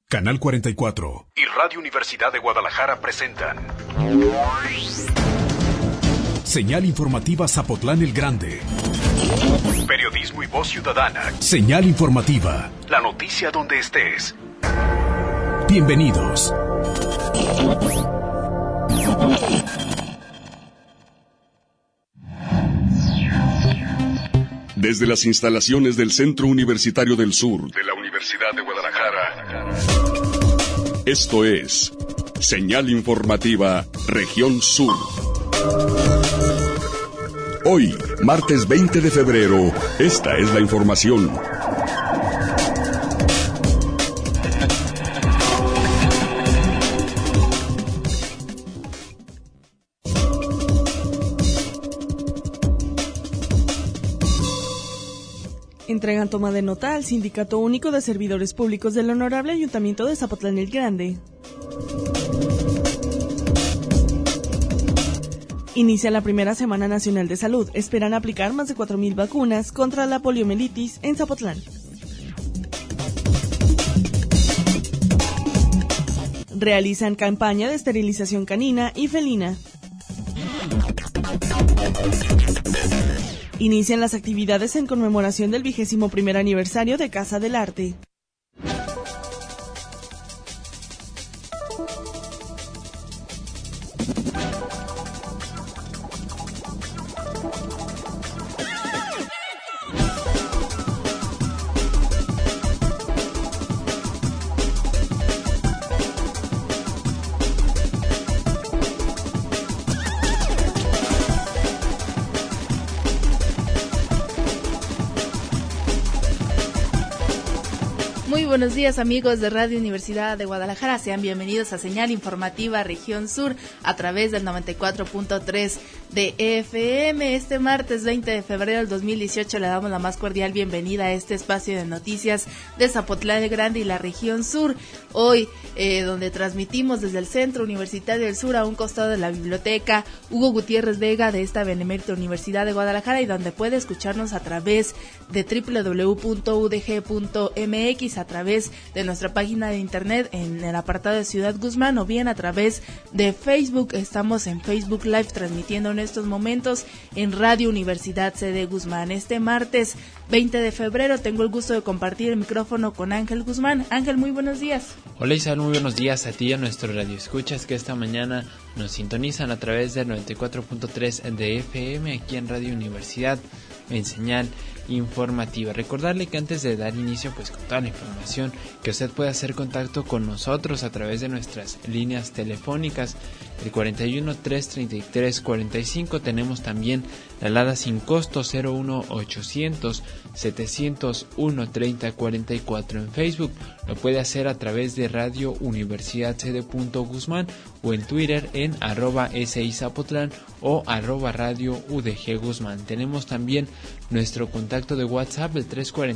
Canal 44 y Radio Universidad de Guadalajara presentan Señal Informativa Zapotlán el Grande. Periodismo y voz ciudadana. Señal Informativa. La noticia donde estés. Bienvenidos. Desde las instalaciones del Centro Universitario del Sur de la Universidad de Guadalajara, esto es Señal Informativa Región Sur. Hoy, martes 20 de febrero, esta es la información. Entregan toma de nota al Sindicato Único de Servidores Públicos del Honorable Ayuntamiento de Zapotlán el Grande. Inicia la primera Semana Nacional de Salud. Esperan aplicar más de 4,000 vacunas contra la poliomielitis en Zapotlán. Realizan campaña de esterilización canina y felina. Inician las actividades en conmemoración del 21º aniversario de Casa del Arte. Muy buenos días, amigos de Radio Universidad de Guadalajara, sean bienvenidos a Señal Informativa Región Sur a través del 94.3 de FM. Este martes 20 de febrero del 2018 le damos la más cordial bienvenida a este espacio de noticias de Zapotlán el Grande y la Región Sur. Hoy, donde transmitimos desde el Centro Universitario del Sur a un costado de la Biblioteca Hugo Gutiérrez Vega de esta Benemérita Universidad de Guadalajara, y donde puede escucharnos a través de www.udg.mx, a través de nuestra página de internet en el apartado de Ciudad Guzmán, o bien a través de Facebook. Estamos en Facebook Live transmitiendo en estos momentos en Radio Universidad CD Guzmán. Este martes 20 de febrero tengo el gusto de compartir el micrófono con Ángel Guzmán. Ángel, muy buenos días. Hola Isabel, muy buenos días a ti y a nuestros radioescuchas que esta mañana nos sintonizan a través del 94.3 de FM aquí en Radio Universidad en Señal Informativa. Recordarle que antes de dar inicio pues con toda la información, que usted puede hacer contacto con nosotros a través de nuestras líneas telefónicas, el 41 333 45. Tenemos también la alada sin costo 01 800 701 30 44. En Facebook lo puede hacer a través de Radio Universidad CD.Guzmán o en Twitter en @SIZapotlán o @Radio UDG Guzmán. Tenemos también nuestro contacto de WhatsApp, el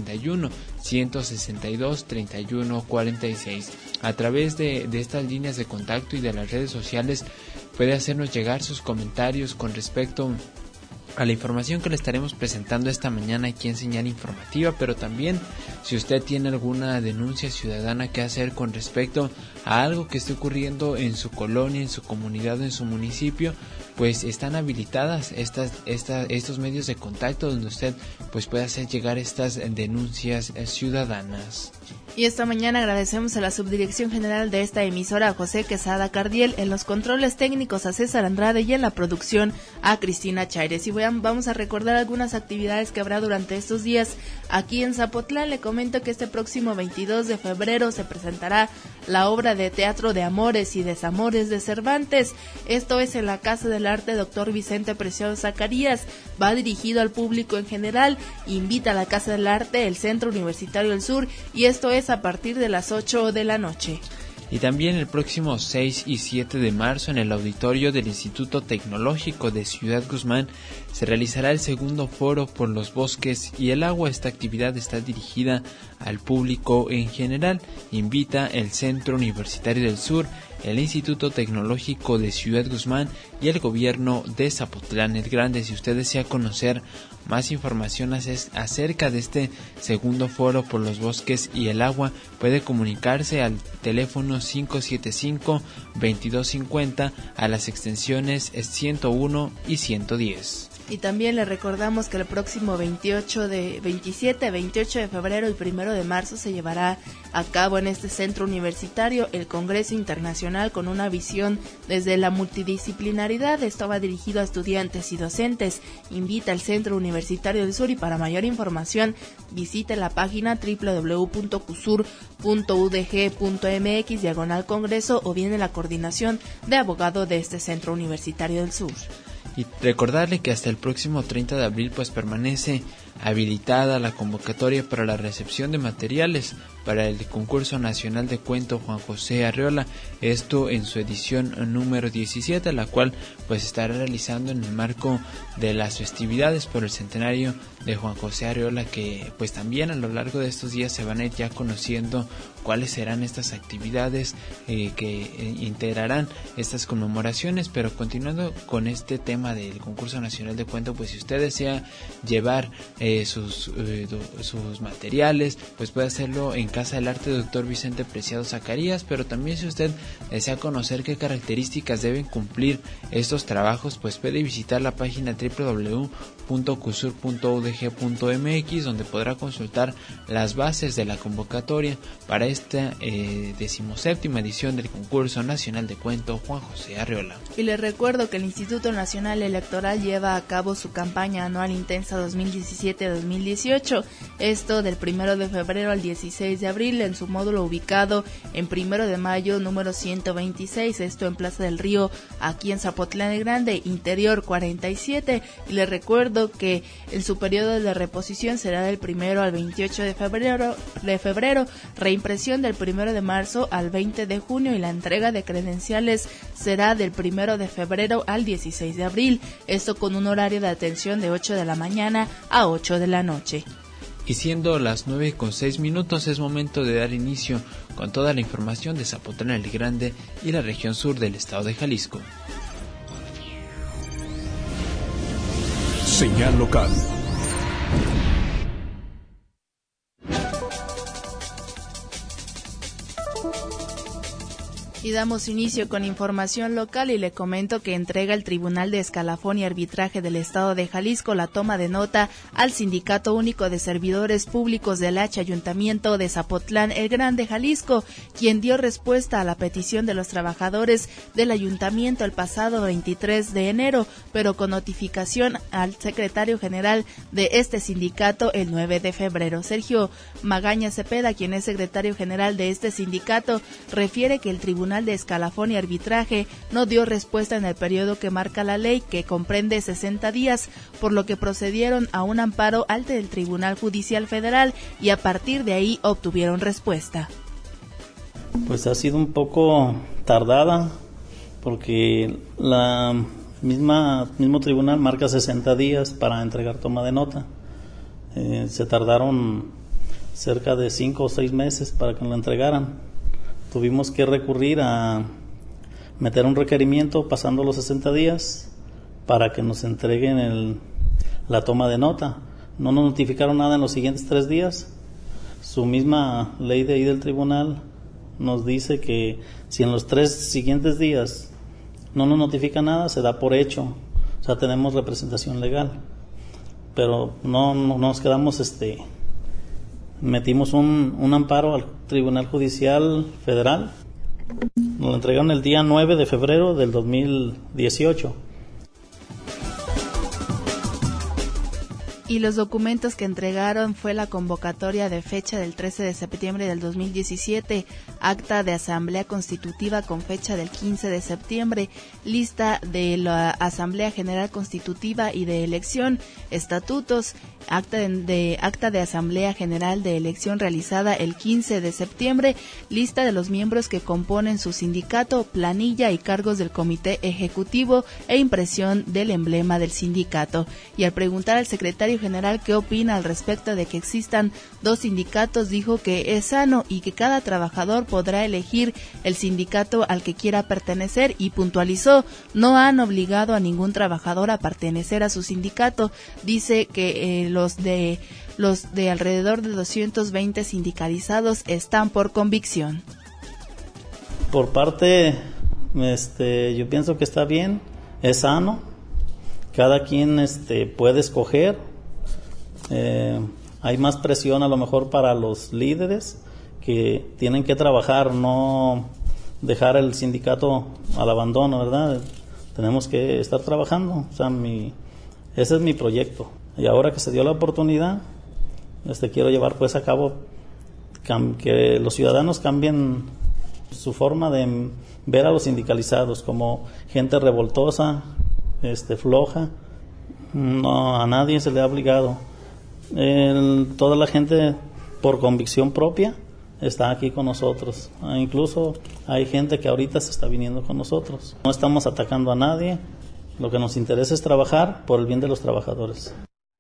341-162-3146. A través de estas líneas de contacto y de las redes sociales puede hacernos llegar sus comentarios con respecto a la información que le estaremos presentando esta mañana aquí en Señal Informativa, pero también si usted tiene alguna denuncia ciudadana que hacer con respecto a algo que esté ocurriendo en su colonia, en su comunidad o en su municipio, pues están habilitadas estos medios de contacto donde usted pues puede hacer llegar estas denuncias ciudadanas. Y esta mañana agradecemos a la Subdirección General de esta emisora, a José Quesada Cardiel, en los controles técnicos a César Andrade y en la producción a Cristina Chaires. Y vamos a recordar algunas actividades que habrá durante estos días aquí en Zapotlán. Le comento que este próximo 22 de febrero se presentará la obra de teatro de Amores y Desamores de Cervantes. Esto es en la Casa del Arte Dr. Vicente Preciado Zacarías. Va dirigido al público en general, invita a la Casa del Arte, el Centro Universitario del Sur, y esto es a partir de las 8 de la noche. Y también el próximo 6 y 7 de marzo en el auditorio del Instituto Tecnológico de Ciudad Guzmán se realizará el segundo foro por los bosques y el agua. Esta actividad está dirigida al público en general. Invita el Centro Universitario del Sur, el Instituto Tecnológico de Ciudad Guzmán y el gobierno de Zapotlán el Grande. Si usted desea conocer más información acerca de este segundo foro por los bosques y el agua, puede comunicarse al teléfono 575-2250 a las extensiones 101 y 110. Y también le recordamos que el próximo 28 de febrero y 1 de marzo se llevará a cabo en este centro universitario el Congreso Internacional con una visión desde la multidisciplinaridad. Esto va dirigido a estudiantes y docentes. Invita al Centro Universitario del Sur y para mayor información visite la página www.cusur.udg.mx/Congreso o bien en la coordinación de abogado de este Centro Universitario del Sur. Y recordarle que hasta el próximo 30 de abril pues permanece habilitada la convocatoria para la recepción de materiales para el concurso nacional de cuento Juan José Arriola, esto en su edición número 17, la cual pues estará realizando en el marco de las festividades por el centenario de Juan José Arriola, que pues también a lo largo de estos días se van a ir ya conociendo cuáles serán estas actividades que integrarán estas conmemoraciones. Pero continuando con este tema del concurso nacional de cuento, pues si usted desea llevar sus materiales, pues puede hacerlo en Casa del Arte Dr. Vicente Preciado Zacarías. Pero también si usted desea conocer qué características deben cumplir estos trabajos, pues puede visitar la página www.cusur.udg.mx, donde podrá consultar las bases de la convocatoria para esta 17ª edición del concurso nacional de cuento Juan José Arriola. Y les recuerdo que el Instituto Nacional Electoral lleva a cabo su campaña anual intensa 2017-2018, esto del 1 de febrero al 16 de abril en su módulo ubicado en 1 de mayo número 126, esto en Plaza del Río, aquí en Zapotlán el Grande, interior 47. Y les recuerdo que en su periodo de reposición será del 1 al 28 de febrero, reimpresión del 1 de marzo al 20 de junio y la entrega de credenciales será del 1 de febrero al 16 de abril, esto con un horario de atención de 8 de la mañana a 8 de la noche. Y siendo las 9:06 es momento de dar inicio con toda la información de Zapotlán el Grande y la región sur del estado de Jalisco. Señal local. Y damos inicio con información local y le comento que entrega el Tribunal de Escalafón y Arbitraje del Estado de Jalisco la toma de nota al Sindicato Único de Servidores Públicos del H Ayuntamiento de Zapotlán el Grande, Jalisco, quien dio respuesta a la petición de los trabajadores del ayuntamiento el pasado 23 de enero, pero con notificación al secretario general de este sindicato el 9 de febrero. Sergio Magaña Cepeda, quien es secretario general de este sindicato, refiere que el Tribunal de Escalafón y Arbitraje no dio respuesta en el periodo que marca la ley, que comprende 60 días, por lo que procedieron a un amparo ante el Tribunal Judicial Federal y a partir de ahí obtuvieron respuesta. Pues ha sido un poco tardada porque la mismo tribunal marca 60 días para entregar toma de nota. Se tardaron cerca de 5 o 6 meses para que lo entregaran. Tuvimos que recurrir a meter un requerimiento pasando los 60 días para que nos entreguen la toma de nota. No nos notificaron nada en los siguientes 3 días. Su misma ley de ahí del tribunal nos dice que si en los 3 siguientes días no nos notifica nada, se da por hecho. O sea, tenemos representación legal. Pero no nos quedamos metimos un amparo al Tribunal Judicial Federal. Nos lo entregaron el día 9 de febrero del 2018. Y los documentos que entregaron fue la convocatoria de fecha del 13 de septiembre del 2017, acta de asamblea constitutiva con fecha del 15 de septiembre, lista de la Asamblea General Constitutiva y de elección, estatutos, acta de Asamblea General de elección realizada el 15 de septiembre, lista de los miembros que componen su sindicato, planilla y cargos del comité ejecutivo e impresión del emblema del sindicato. Y al preguntar al secretario general qué opina al respecto de que existan 2 sindicatos. Dijo que es sano y que cada trabajador podrá elegir el sindicato al que quiera pertenecer, y puntualizó: no han obligado a ningún trabajador a pertenecer a su sindicato. Dice que los de alrededor de 220 sindicalizados están por convicción. Por parte, yo pienso que está bien, es sano, cada quien puede escoger. Hay más presión a lo mejor para los líderes que tienen que trabajar, no dejar el sindicato al abandono, ¿verdad? Tenemos que estar trabajando, o sea, ese es mi proyecto. Y ahora que se dio la oportunidad, quiero llevar pues a cabo que los ciudadanos cambien su forma de ver a los sindicalizados como gente revoltosa, floja. No, a nadie se le ha obligado. Toda la gente por convicción propia está aquí con nosotros. Incluso hay gente que ahorita se está viniendo con nosotros. No estamos atacando a nadie. Lo que nos interesa es trabajar por el bien de los trabajadores.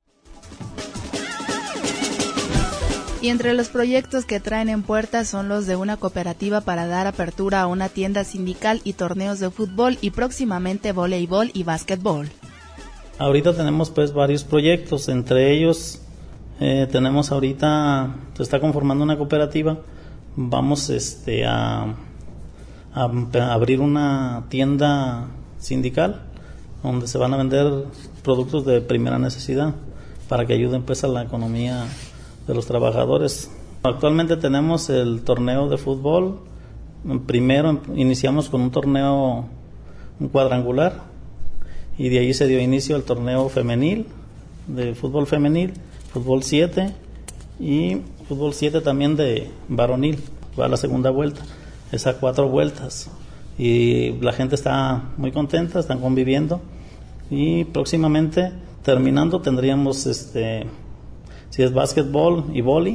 Y entre los proyectos que traen en puerta son los de una cooperativa para dar apertura a una tienda sindical y torneos de fútbol y próximamente voleibol y básquetbol. Ahorita tenemos pues varios proyectos, entre ellos tenemos ahorita, se está conformando una cooperativa, vamos a abrir una tienda sindical donde se van a vender productos de primera necesidad para que ayuden pues a la economía de los trabajadores. Actualmente tenemos el torneo de fútbol. Primero iniciamos con un torneo cuadrangular y de ahí se dio inicio al torneo femenil, de fútbol femenil, fútbol 7 y fútbol 7 también de varonil. Va a la segunda vuelta, es a 4 vueltas y la gente está muy contenta, están conviviendo, y próximamente terminando tendríamos si es básquetbol y vóley.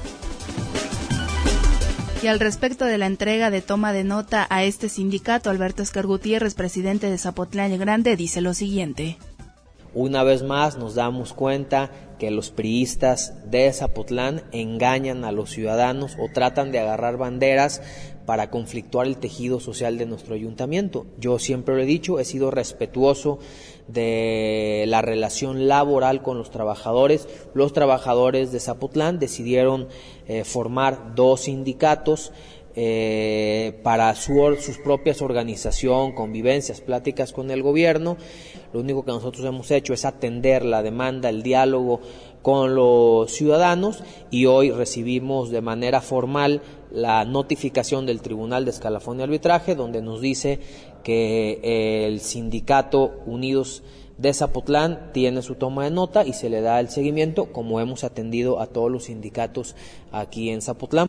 Y al respecto de la entrega de toma de nota a este sindicato, Alberto Escar Gutiérrez, presidente de Zapotlán el Grande, dice lo siguiente: una vez más nos damos cuenta que los priistas de Zapotlán engañan a los ciudadanos o tratan de agarrar banderas para conflictuar el tejido social de nuestro ayuntamiento. Yo siempre lo he dicho, he sido respetuoso de la relación laboral con los trabajadores. Los trabajadores de Zapotlán decidieron formar 2 sindicatos para sus propias organización, convivencias, pláticas con el gobierno. Lo único que nosotros hemos hecho es atender la demanda, el diálogo con los ciudadanos, y hoy recibimos de manera formal la notificación del Tribunal de Escalafón y Arbitraje, donde nos dice que el sindicato Unidos de Zapotlán tiene su toma de nota y se le da el seguimiento, como hemos atendido a todos los sindicatos aquí en Zapotlán.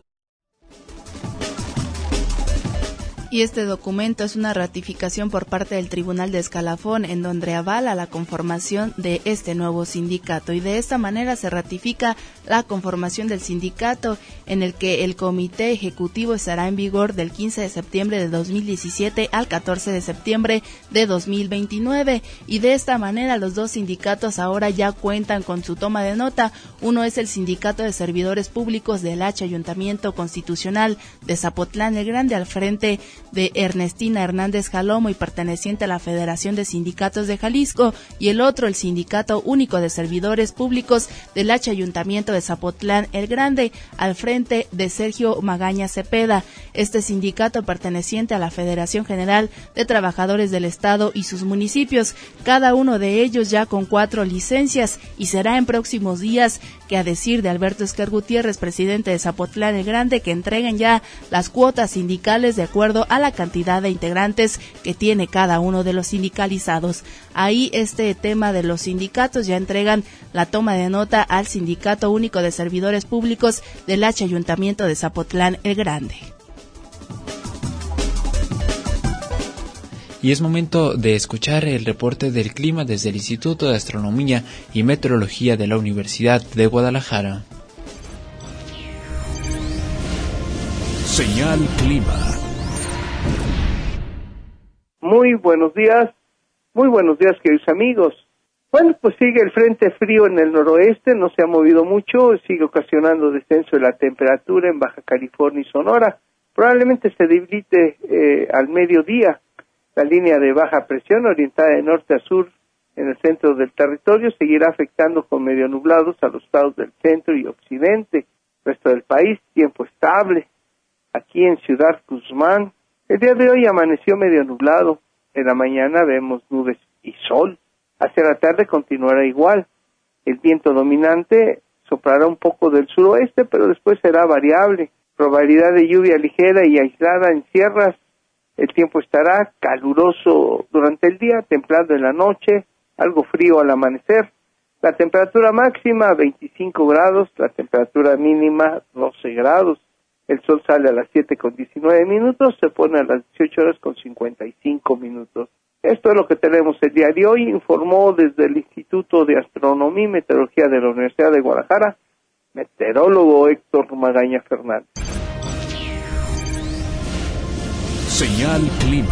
Y este documento es una ratificación por parte del Tribunal de Escalafón, en donde avala la conformación de este nuevo sindicato, y de esta manera se ratifica la conformación del sindicato, en el que el comité ejecutivo estará en vigor del 15 de septiembre de 2017 al 14 de septiembre de 2029, y de esta manera los 2 sindicatos ahora ya cuentan con su toma de nota. Uno es el Sindicato de Servidores Públicos del H Ayuntamiento Constitucional de Zapotlán el Grande, al frente de Ernestina Hernández Jalomo y perteneciente a la Federación de Sindicatos de Jalisco, y el otro el Sindicato Único de Servidores Públicos del H Ayuntamiento de Zapotlán el Grande, al frente de Sergio Magaña Cepeda. Este sindicato perteneciente a la Federación General de Trabajadores del Estado y sus municipios, cada uno de ellos ya con 4 licencias, y será en próximos días que, a decir de Alberto Escar Gutiérrez, presidente de Zapotlán el Grande, que entreguen ya las cuotas sindicales de acuerdo a la cantidad de integrantes que tiene cada uno de los sindicalizados. Ahí este tema de los sindicatos ya entregan la toma de nota al Sindicato Único de Servidores Públicos del H Ayuntamiento de Zapotlán el Grande. Y es momento de escuchar el reporte del clima desde el Instituto de Astronomía y Meteorología de la Universidad de Guadalajara. Señal Clima. Muy buenos días queridos amigos. Bueno, pues sigue el frente frío en el noroeste, no se ha movido mucho, sigue ocasionando descenso de la temperatura en Baja California y Sonora. Probablemente se debilite al mediodía. La línea de baja presión orientada de norte a sur en el centro del territorio seguirá afectando con medio nublados a los estados del centro y occidente. El resto del país, tiempo estable. Aquí en Ciudad Guzmán, el día de hoy amaneció medio nublado. En la mañana vemos nubes y sol. Hacia la tarde continuará igual. El viento dominante soplará un poco del suroeste, pero después será variable. Probabilidad de lluvia ligera y aislada en sierras. El tiempo estará caluroso durante el día, templado en la noche, algo frío al amanecer. La temperatura máxima 25 grados, la temperatura mínima 12 grados. El sol sale a las 7:19, se pone a las 18:55. Esto es lo que tenemos el día de hoy, informó desde el Instituto de Astronomía y Meteorología de la Universidad de Guadalajara, meteorólogo Héctor Magaña Fernández. Señal Clima.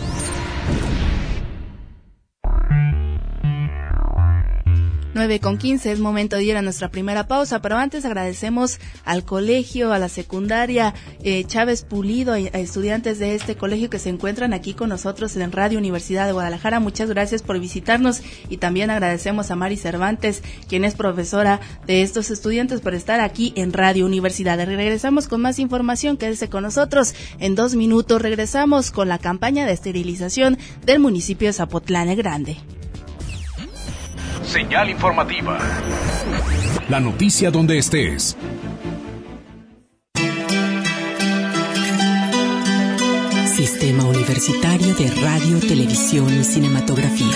9:15, es momento de ir a nuestra primera pausa, pero antes agradecemos al colegio, a la secundaria Chávez Pulido, a estudiantes de este colegio que se encuentran aquí con nosotros en Radio Universidad de Guadalajara. Muchas gracias por visitarnos y también agradecemos a Mari Cervantes, quien es profesora de estos estudiantes, por estar aquí en Radio Universidad. Regresamos con más información, quédese con nosotros. En 2 minutos regresamos con la campaña de esterilización del municipio de Zapotlán el Grande. Señal informativa. La noticia donde estés. Sistema Universitario de Radio, Televisión y Cinematografía.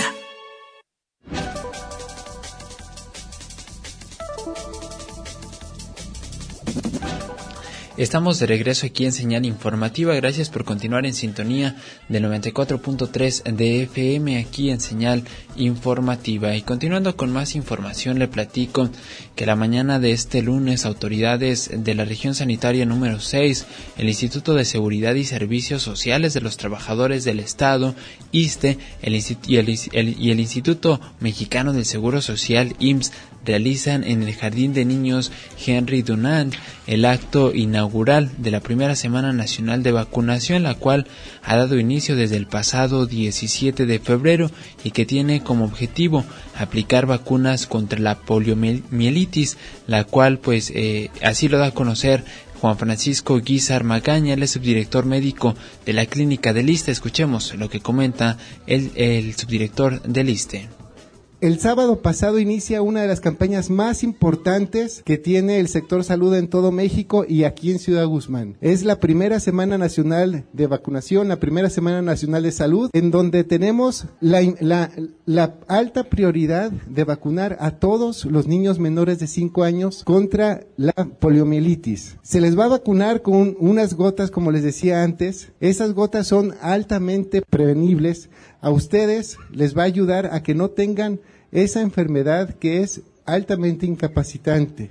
Estamos de regreso aquí en Señal Informativa. Gracias por continuar en sintonía del 94.3 de FM aquí en Señal Informativa. Y continuando con más información, le platico que la mañana de este lunes, autoridades de la región sanitaria número 6, el Instituto de Seguridad y Servicios Sociales de los Trabajadores del Estado, ISSSTE, y el Instituto Mexicano del Seguro Social, IMSS, realizan en el Jardín de Niños Henry Dunant el acto inaugural de la primera Semana Nacional de Vacunación, la cual ha dado inicio desde el pasado 17 de febrero y que tiene como objetivo aplicar vacunas contra la poliomielitis, la cual así lo da a conocer Juan Francisco Guizar Magaña, él es subdirector médico de la clínica del ISSSTE. Escuchemos lo que comenta el subdirector del ISSSTE. El sábado pasado inicia una de las campañas más importantes que tiene el sector salud en todo México y aquí en Ciudad Guzmán. Es la primera Semana Nacional de Vacunación, la primera Semana Nacional de Salud, en donde tenemos la alta prioridad de vacunar a todos los niños menores de 5 años contra la poliomielitis. Se les va a vacunar con unas gotas, como les decía antes. Esas gotas son altamente prevenibles. A ustedes les va a ayudar a que no tengan esa enfermedad que es altamente incapacitante.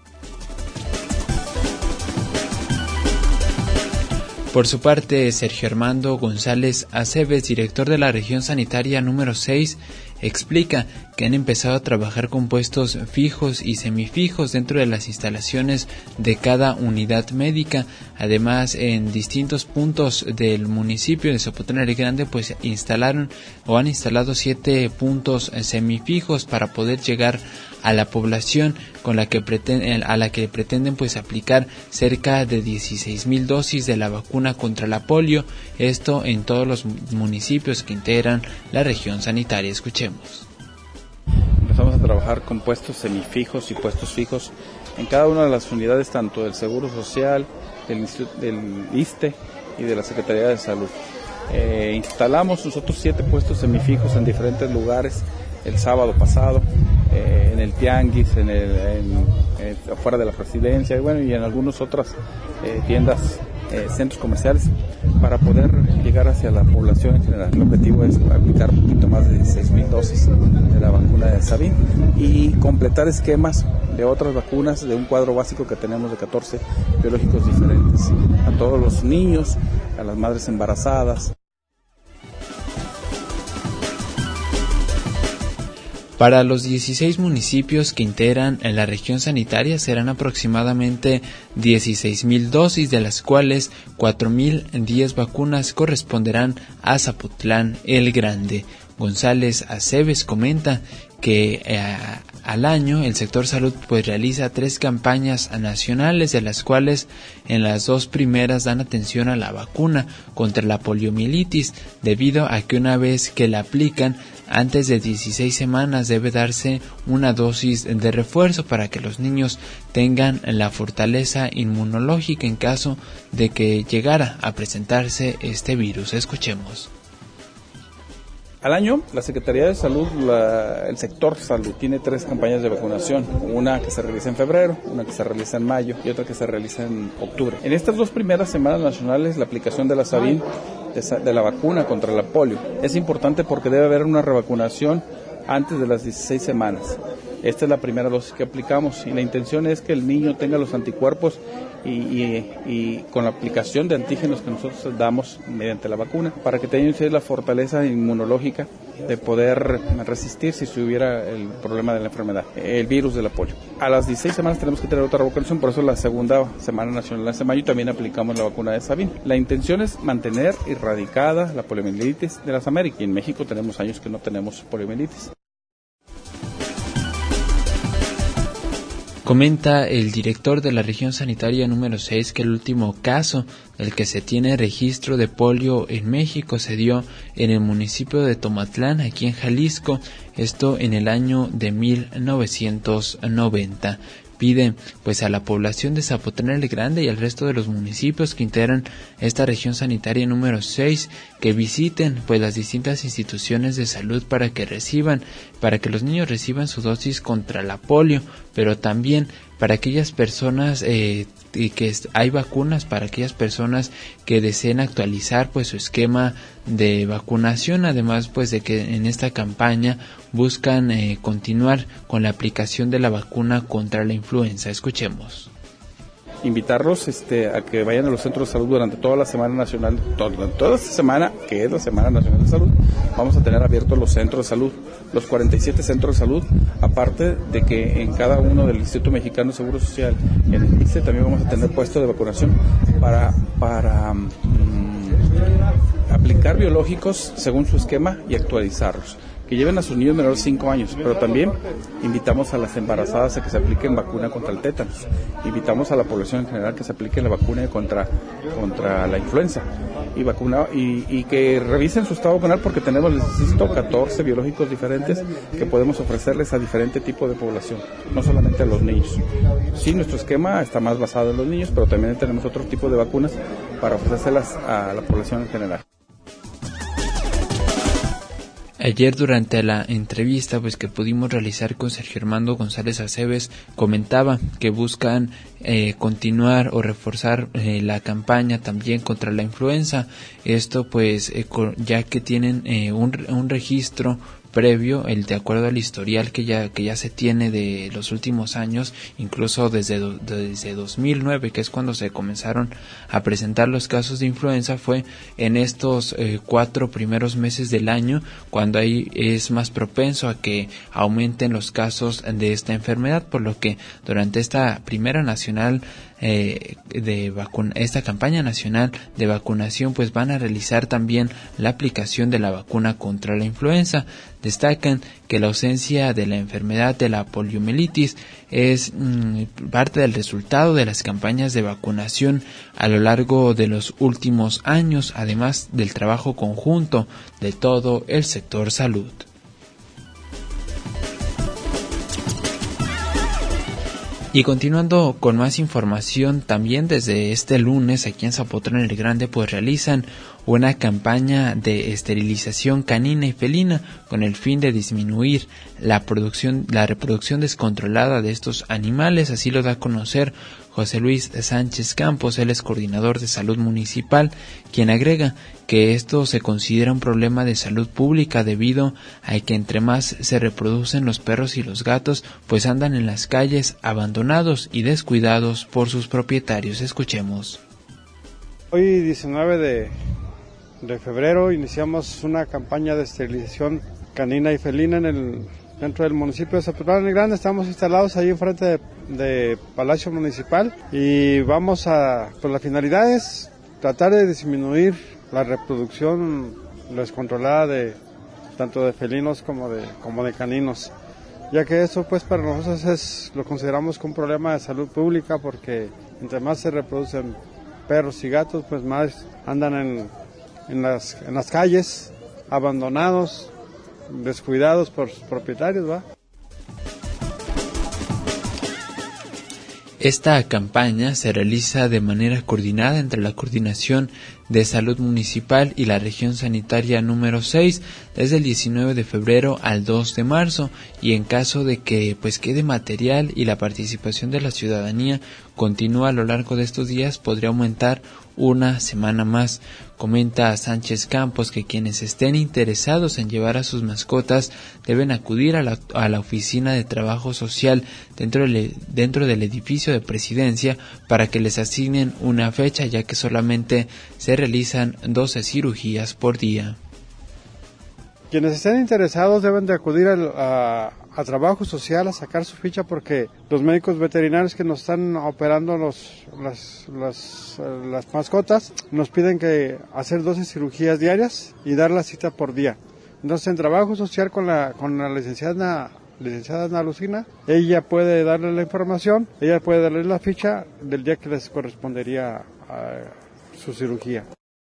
Por su parte, Sergio Armando González Aceves, director de la región sanitaria número 6, explica que han empezado a trabajar con puestos fijos y semifijos dentro de las instalaciones de cada unidad médica. Además, en distintos puntos del municipio de Zapotlán el Grande, han instalado 7 puntos semifijos para poder llegar a la población a la que pretenden aplicar cerca de 16,000 dosis de la vacuna contra la polio, esto en todos los municipios que integran la región sanitaria. Escuchemos. Empezamos a trabajar con puestos semifijos y puestos fijos en cada una de las unidades, tanto del Seguro Social, del ISSSTE y de la Secretaría de Salud. Instalamos nosotros 7 puestos semifijos en diferentes lugares el sábado pasado, en el Tianguis, afuera de la Presidencia y en algunas otras tiendas, centros comerciales, para poder llegar hacia la población en general. El objetivo es aplicar un poquito más de 16,000 dosis de la vacuna de Sabin y completar esquemas de otras vacunas de un cuadro básico que tenemos de 14 biológicos diferentes, a todos los niños, a las madres embarazadas. Para los 16 municipios que integran en la región sanitaria serán aproximadamente 16,000 dosis, de las cuales 4,010 vacunas corresponderán a Zapotlán el Grande. González Aceves comenta que al año el sector salud pues realiza 3 campañas nacionales, de las cuales en las 2 primeras dan atención a la vacuna contra la poliomielitis, debido a que una vez que la aplican antes de 16 semanas debe darse una dosis de refuerzo para que los niños tengan la fortaleza inmunológica en caso de que llegara a presentarse este virus. Escuchemos. Al año, la Secretaría de Salud, el sector salud, tiene 3 campañas de vacunación. Una que se realiza en febrero, una que se realiza en mayo y otra que se realiza en octubre. En estas 2 primeras semanas nacionales, la aplicación de la Sabin, de la vacuna contra la polio, es importante porque debe haber una revacunación antes de las 16 semanas. Esta es la primera dosis que aplicamos y la intención es que el niño tenga los anticuerpos y con la aplicación de antígenos que nosotros damos mediante la vacuna, para que tenga la fortaleza inmunológica de poder resistir si hubiera el problema de la enfermedad, el virus de la polio. A las 16 semanas tenemos que tener otra vacunación, por eso la segunda semana nacional de mayo también aplicamos la vacuna de Sabin. La intención es mantener erradicada la poliomielitis de las Américas, y en México tenemos años que no tenemos poliomielitis. Comenta el director de la región sanitaria número 6 que el último caso del que se tiene registro de polio en México se dio en el municipio de Tomatlán, aquí en Jalisco, esto en el año de 1990. Pide pues a la población de Zapotlán el Grande y al resto de los municipios que integran esta región sanitaria número 6 que visiten pues las distintas instituciones de salud para que los niños reciban su dosis contra la polio, pero también para aquellas personas que hay vacunas para aquellas personas que deseen actualizar pues su esquema de vacunación, además pues de que en esta campaña buscan continuar con la aplicación de la vacuna contra la influenza. Escuchemos. Invitarlos a que vayan a los centros de salud durante toda la semana nacional, toda esta semana, que es la Semana Nacional de Salud. Vamos a tener abiertos los centros de salud, los 47 centros de salud, aparte de que en cada uno del Instituto Mexicano de Seguro Social, en el ISSSTE, también vamos a tener puestos de vacunación para aplicar biológicos según su esquema y actualizarlos. Que lleven a sus niños menores de 5 años, pero también invitamos a las embarazadas a que se apliquen vacuna contra el tétanos. Invitamos a la población en general que se aplique la vacuna contra la influenza y que revisen su estado vacunal, porque tenemos, les insisto, 14 biológicos diferentes que podemos ofrecerles a diferente tipo de población, no solamente a los niños. Sí, nuestro esquema está más basado en los niños, pero también tenemos otro tipo de vacunas para ofrecérselas a la población en general. Ayer durante la entrevista pues que pudimos realizar con Sergio Armando González Aceves, comentaba que buscan continuar o reforzar la campaña también contra la influenza. Esto pues ya que tienen un registro previo, de acuerdo al historial que ya se tiene de los últimos años, incluso desde 2009, que es cuando se comenzaron a presentar los casos de influenza, fue en estos 4 primeros meses del año cuando ahí es más propenso a que aumenten los casos de esta enfermedad, por lo que durante esta primera nacional esta campaña nacional de vacunación pues van a realizar también la aplicación de la vacuna contra la influenza. Destacan que la ausencia de la enfermedad de la poliomielitis es parte del resultado de las campañas de vacunación a lo largo de los últimos años, además del trabajo conjunto de todo el sector salud. Y continuando con más información, también desde este lunes aquí en Zapotlán el Grande pues realizan una campaña de esterilización canina y felina con el fin de disminuir la reproducción descontrolada de estos animales. Así lo da a conocer José Luis Sánchez Campos, él es coordinador de salud municipal, quien agrega que esto se considera un problema de salud pública debido a que entre más se reproducen los perros y los gatos, pues andan en las calles abandonados y descuidados por sus propietarios. Escuchemos. Hoy 19 de febrero iniciamos una campaña de esterilización canina y felina en el dentro del municipio de Zapotlán el Grande. Estamos instalados ahí enfrente de Palacio Municipal y vamos pues la finalidad es tratar de disminuir la reproducción descontrolada tanto de felinos como de caninos, ya que esto pues para nosotros lo consideramos como un problema de salud pública, porque entre más se reproducen perros y gatos, pues más andan en las calles, abandonados, descuidados por sus propietarios, ¿va? Esta campaña se realiza de manera coordinada entre la Coordinación de Salud Municipal y la Región Sanitaria número 6 desde el 19 de febrero al 2 de marzo, y en caso de que pues quede material y la participación de la ciudadanía continúa a lo largo de estos días, podría aumentar una semana más. Comenta Sánchez Campos que quienes estén interesados en llevar a sus mascotas deben acudir a la oficina de trabajo social dentro del edificio de Presidencia para que les asignen una fecha, ya que solamente se realizan 12 cirugías por día. Quienes estén interesados deben de acudir a trabajo social a sacar su ficha, porque los médicos veterinarios que nos están operando las mascotas nos piden que hacer 12 cirugías diarias y dar la cita por día. Entonces, en trabajo social con la licenciada Ana Lucina, ella puede darle la información, ella puede darle la ficha del día que les correspondería a su cirugía.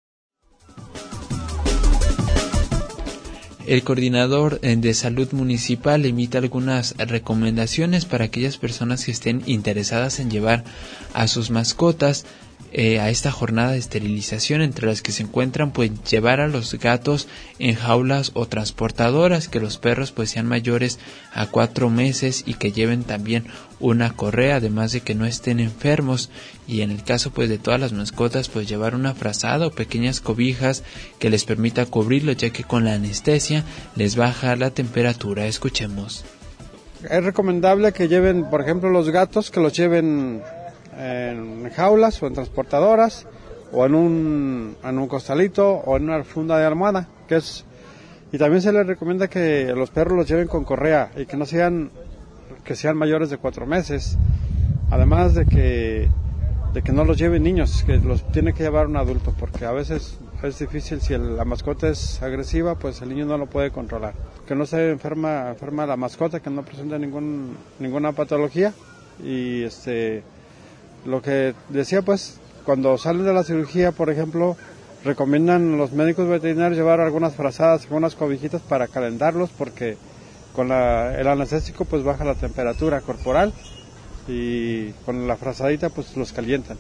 El coordinador de salud municipal emite algunas recomendaciones para aquellas personas que estén interesadas en llevar a sus mascotas a esta jornada de esterilización, entre las que se encuentran pues llevar a los gatos en jaulas o transportadoras, que los perros pues sean mayores a 4 meses y que lleven también una correa, además de que no estén enfermos, y en el caso pues de todas las mascotas pues llevar una frazada o pequeñas cobijas que les permita cubrirlo, ya que con la anestesia les baja la temperatura. Escuchemos. Es recomendable que lleven, por ejemplo, los gatos, que los lleven en jaulas o en transportadoras o en un costalito o en una funda de almohada, y también se les recomienda que los perros los lleven con correa y que sean mayores de 4 meses, además de que no los lleven niños, que los tiene que llevar un adulto, porque a veces es difícil, si la mascota es agresiva, pues el niño no lo puede controlar. Que no se enferma la mascota, que no presenta ninguna patología. Y lo que decía, pues, cuando salen de la cirugía, por ejemplo, recomiendan los médicos veterinarios llevar algunas frazadas, algunas cobijitas para calentarlos, porque con el anestésico pues baja la temperatura corporal y con la frazadita pues los calientan.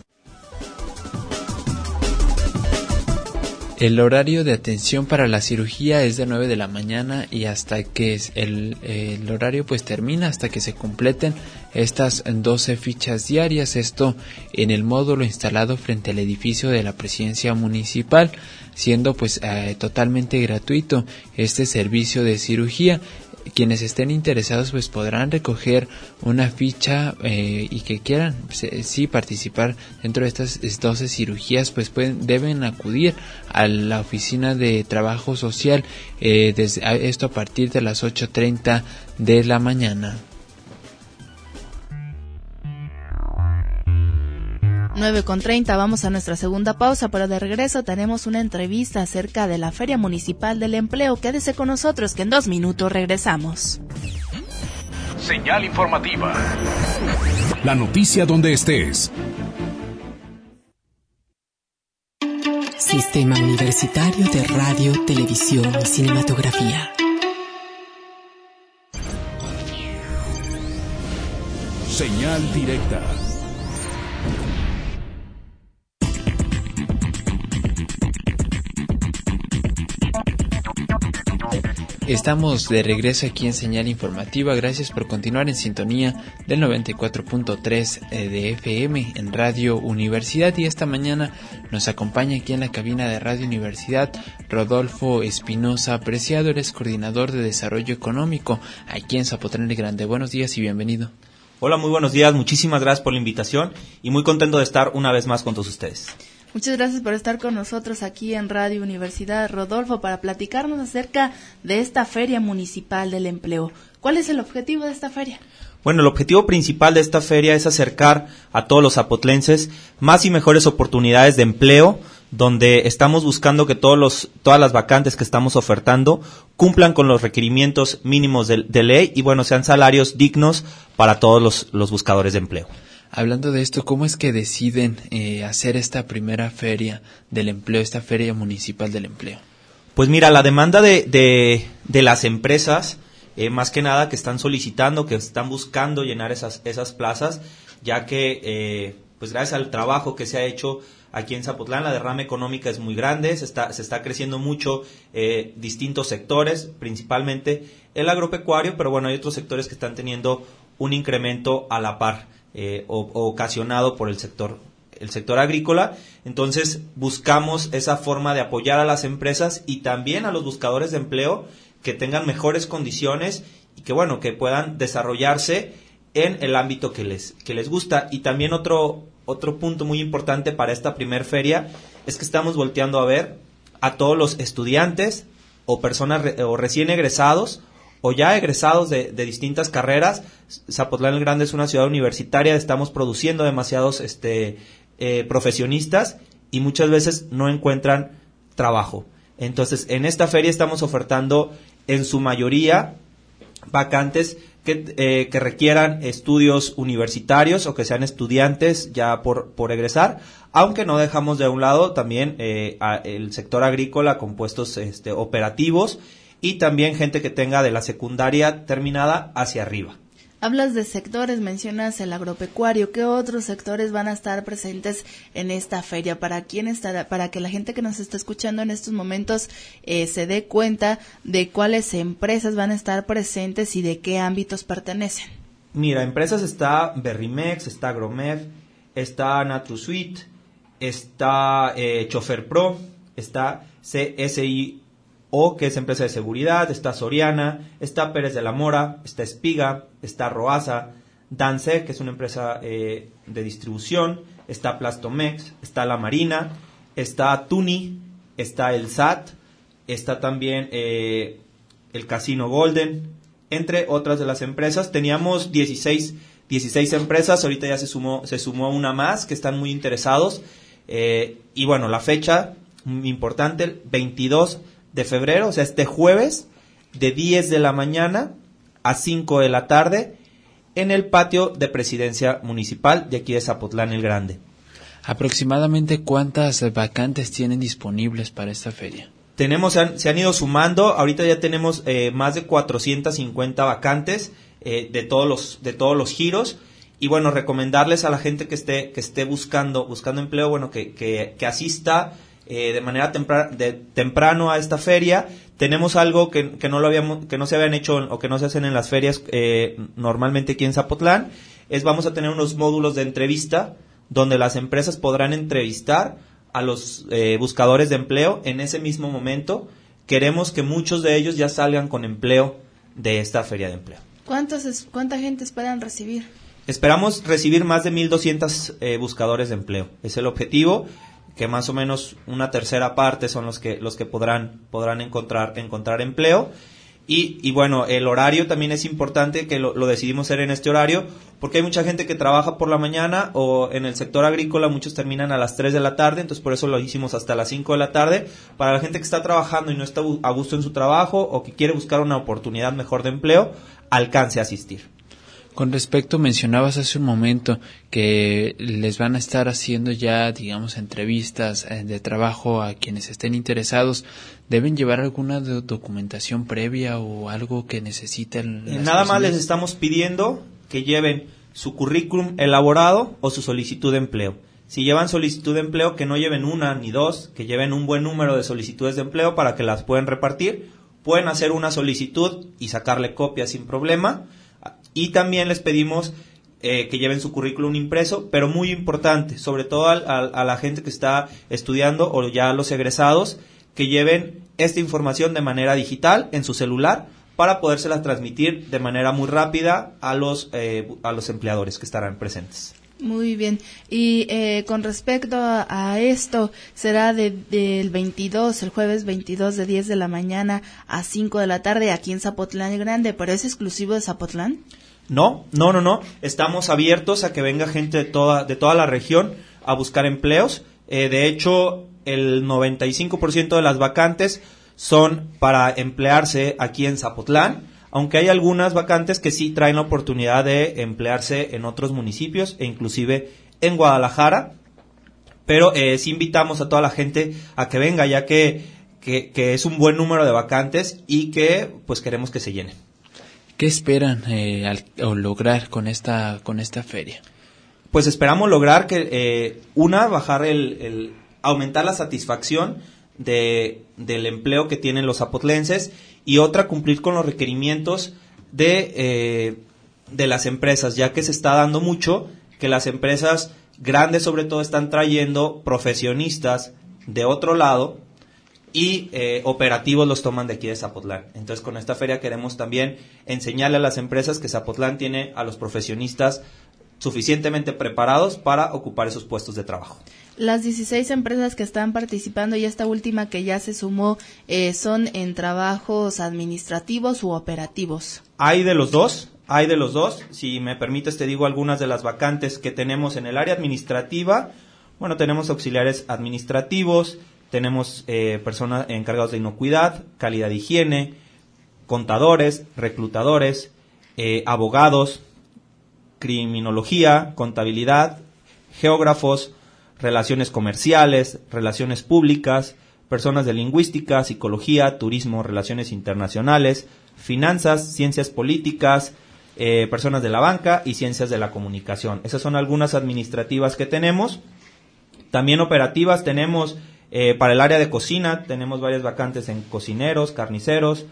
El horario de atención para la cirugía es de 9 de la mañana y hasta que el horario pues termina, hasta que se completen estas 12 fichas diarias, esto en el módulo instalado frente al edificio de la Presidencia Municipal, siendo pues totalmente gratuito este servicio de cirugía. Quienes estén interesados pues podrán recoger una ficha y que quieran sí participar dentro de estas 12 cirugías, pues deben acudir a la oficina de trabajo social, esto a partir de las 8:30 de la mañana. 9:30, vamos a nuestra segunda pausa, pero de regreso tenemos una entrevista acerca de la Feria Municipal del Empleo. Quédese con nosotros que en 2 minutos regresamos. Señal informativa. La noticia donde estés. Sistema Universitario de Radio, Televisión y Cinematografía. Señal directa. Estamos de regreso aquí en Señal Informativa. Gracias por continuar en sintonía del 94.3 de FM en Radio Universidad. Y esta mañana nos acompaña aquí en la cabina de Radio Universidad Rodolfo Espinosa Apreciado. Él es coordinador de Desarrollo Económico aquí en Zapotlán el Grande. Buenos días y bienvenido. Hola, muy buenos días. Muchísimas gracias por la invitación y muy contento de estar una vez más con todos ustedes. Muchas gracias por estar con nosotros aquí en Radio Universidad, Rodolfo, para platicarnos acerca de esta Feria Municipal del Empleo. ¿Cuál es el objetivo de esta feria? Bueno, el objetivo principal de esta feria es acercar a todos los zapotlenses más y mejores oportunidades de empleo, donde estamos buscando que todas las vacantes que estamos ofertando cumplan con los requerimientos mínimos de ley y bueno, sean salarios dignos para todos los buscadores de empleo. Hablando de esto, ¿cómo es que deciden hacer esta primera feria del empleo, esta feria municipal del empleo? Pues mira, la demanda de las empresas, más que nada que están solicitando, que están buscando llenar esas plazas, ya que pues gracias al trabajo que se ha hecho aquí en Zapotlán, la derrama económica es muy grande, se está creciendo mucho distintos sectores, principalmente el agropecuario, pero bueno, hay otros sectores que están teniendo un incremento a la par, ocasionado por el sector agrícola. Entonces buscamos esa forma de apoyar a las empresas y también a los buscadores de empleo que tengan mejores condiciones y que bueno, que puedan desarrollarse en el ámbito que les gusta. Y también otro punto muy importante para esta primer feria es que estamos volteando a ver a todos los estudiantes o personas o recién egresados o ya egresados de distintas carreras. Zapotlán el Grande es una ciudad universitaria, estamos produciendo demasiados profesionistas y muchas veces no encuentran trabajo. Entonces, en esta feria estamos ofertando en su mayoría vacantes que requieran estudios universitarios o que sean estudiantes ya por egresar, aunque no dejamos de un lado también el sector agrícola con puestos operativos y también gente que tenga de la secundaria terminada hacia arriba. Hablas de sectores, mencionas el agropecuario. ¿Qué otros sectores van a estar presentes en esta feria? ¿Para quién estará? Para que la gente que nos está escuchando en estos momentos se dé cuenta de cuáles empresas van a estar presentes y de qué ámbitos pertenecen. Mira, empresas está Berrimex, está Agromev, está NaturSuite, está Chofer Pro, está CSI O, que es empresa de seguridad, está Soriana, está Pérez de la Mora, está Espiga, está Roasa, Dance, que es una empresa de distribución, está Plastomex, está La Marina, está Tuni, está el SAT, está también el Casino Golden, entre otras de las empresas. Teníamos 16 empresas, ahorita ya se sumó una más, que están muy interesados, y bueno, la fecha importante, el 22 de febrero, o sea, este jueves, de 10 de la mañana a 5 de la tarde, en el patio de Presidencia Municipal de aquí de Zapotlán el Grande. ¿Aproximadamente cuántas vacantes tienen disponibles para esta feria? Se han ido sumando, ahorita ya tenemos más de 450 vacantes de todos los giros, y bueno, recomendarles a la gente que esté buscando empleo, bueno, que asista de manera temprano a esta feria. Tenemos algo que no se habían hecho o que no se hacen en las ferias normalmente aquí en Zapotlán. Vamos a tener unos módulos de entrevista donde las empresas podrán entrevistar a los buscadores de empleo en ese mismo momento. Queremos que muchos de ellos ya salgan con empleo de esta feria de empleo. ¿Cuánta gente esperan recibir? Esperamos recibir más de 1,200 buscadores de empleo. Es el objetivo, que más o menos una tercera parte son los que podrán encontrar empleo. Y bueno, el horario también es importante, que lo decidimos hacer en este horario, porque hay mucha gente que trabaja por la mañana, o en el sector agrícola muchos terminan a las 3 de la tarde, entonces por eso lo hicimos hasta las 5 de la tarde, para la gente que está trabajando y no está a gusto en su trabajo, o que quiere buscar una oportunidad mejor de empleo, alcance a asistir. Con respecto, mencionabas hace un momento que les van a estar haciendo ya, digamos, entrevistas de trabajo a quienes estén interesados. ¿Deben llevar alguna documentación previa o algo que necesiten? Nada más les estamos pidiendo que lleven su currículum elaborado o su solicitud de empleo. Si llevan solicitud de empleo, que no lleven una ni dos, que lleven un buen número de solicitudes de empleo para que las puedan repartir. Pueden hacer una solicitud y sacarle copia sin problema. Y también les pedimos que lleven su currículum impreso, pero muy importante, sobre todo a la gente que está estudiando o ya a los egresados, que lleven esta información de manera digital en su celular para podérsela transmitir de manera muy rápida a los empleadores que estarán presentes. Muy bien. Y con respecto a esto, será del 22, el jueves 22 de 10 de la mañana a 5 de la tarde aquí en Zapotlán el Grande, ¿pero es exclusivo de Zapotlán? No. Estamos abiertos a que venga gente de toda la región a buscar empleos. De hecho, el 95% de las vacantes son para emplearse aquí en Zapotlán, aunque hay algunas vacantes que sí traen la oportunidad de emplearse en otros municipios e inclusive en Guadalajara, pero sí invitamos a toda la gente a que venga, ya que es un buen número de vacantes y que pues queremos que se llenen. ¿Qué esperan lograr con esta feria? Pues esperamos lograr que bajar aumentar la satisfacción del empleo que tienen los zapotlenses, y otra, cumplir con los requerimientos de las empresas, ya que se está dando mucho que las empresas grandes sobre todo están trayendo profesionistas de otro lado y operativos los toman de aquí de Zapotlán. Entonces con esta feria queremos también enseñarle a las empresas que Zapotlán tiene a los profesionistas suficientemente preparados para ocupar esos puestos de trabajo. Las 16 empresas que están participando y esta última que ya se sumó, ¿son en trabajos administrativos u operativos? Hay de los dos. Si me permites te digo algunas de las vacantes que tenemos en el área administrativa. Bueno, tenemos auxiliares administrativos, tenemos personas encargados de inocuidad, calidad de higiene, contadores, reclutadores, abogados, criminología, contabilidad, geógrafos, relaciones comerciales, relaciones públicas, personas de lingüística, psicología, turismo, relaciones internacionales, finanzas, ciencias políticas, personas de la banca y ciencias de la comunicación. Esas son algunas administrativas que tenemos. También operativas tenemos para el área de cocina, tenemos varias vacantes en cocineros, carniceros,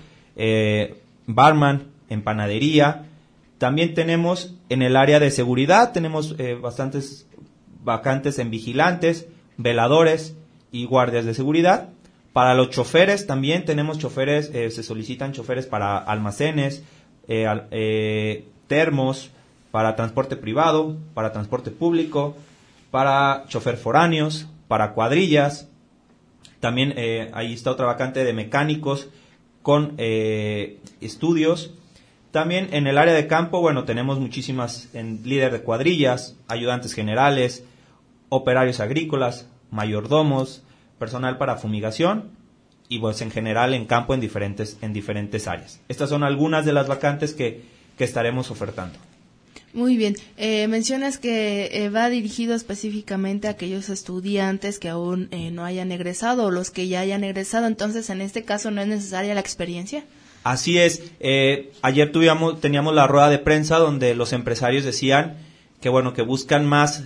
barman, en panadería. También tenemos en el área de seguridad, tenemos bastantes vacantes en vigilantes, veladores y guardias de seguridad. Para los choferes también tenemos choferes, se solicitan choferes para almacenes, termos, para transporte privado, para transporte público, para chofer foráneos, para cuadrillas. También ahí está otra vacante de mecánicos con estudios. También en el área de campo, bueno, tenemos muchísimas, líder de cuadrillas, ayudantes generales, operarios agrícolas, mayordomos, personal para fumigación y pues en general en campo en diferentes áreas. Estas son algunas de las vacantes que estaremos ofertando. Muy bien. Mencionas que va dirigido específicamente a aquellos estudiantes que aún no hayan egresado o los que ya hayan egresado. Entonces, en este caso, ¿no es necesaria la experiencia? Así es. Ayer teníamos la rueda de prensa donde los empresarios decían que bueno, que buscan más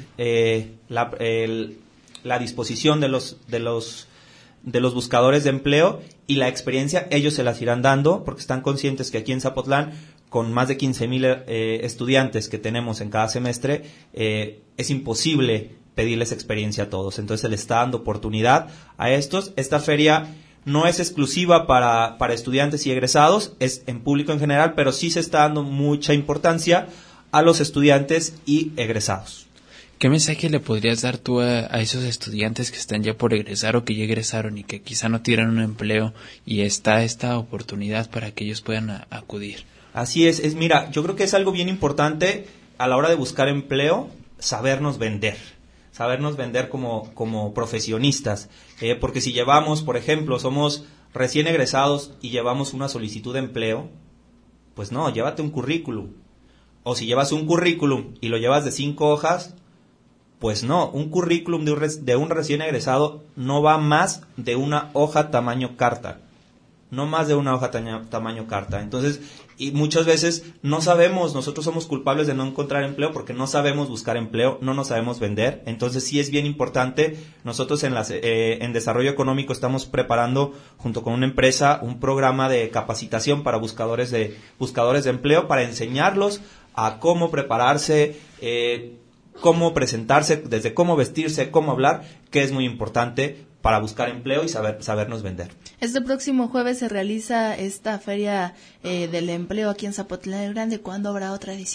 la disposición de los buscadores de empleo y la experiencia ellos se las irán dando porque están conscientes que aquí en Zapotlán, con más de 15,000 estudiantes que tenemos en cada semestre, es imposible pedirles experiencia a todos. Entonces se les está dando oportunidad a estos. Esta feria no es exclusiva para estudiantes y egresados, es en público en general, pero sí se está dando mucha importancia a los estudiantes y egresados. ¿Qué mensaje le podrías dar tú a esos estudiantes que están ya por egresar o que ya egresaron y que quizá no tienen un empleo y está esta oportunidad para que ellos puedan acudir? Así es, mira, yo creo que es algo bien importante a la hora de buscar empleo, sabernos vender como profesionistas, porque si llevamos, por ejemplo, somos recién egresados y llevamos una solicitud de empleo, pues no, llévate un currículum. O si llevas un currículum y lo llevas de 5 hojas, pues no, un currículum de un recién egresado no va más de una hoja tamaño carta. No más de una hoja tamaño carta. Entonces, y muchas veces no sabemos, nosotros somos culpables de no encontrar empleo porque no sabemos buscar empleo, no nos sabemos vender. Entonces sí es bien importante, nosotros en Desarrollo Económico estamos preparando junto con una empresa un programa de capacitación para buscadores de empleo para enseñarlos a cómo prepararse, cómo presentarse, desde cómo vestirse, cómo hablar, que es muy importante para buscar empleo y sabernos vender. Este próximo jueves se realiza esta feria del empleo aquí en Zapotlán el Grande. ¿Cuándo habrá otra edición?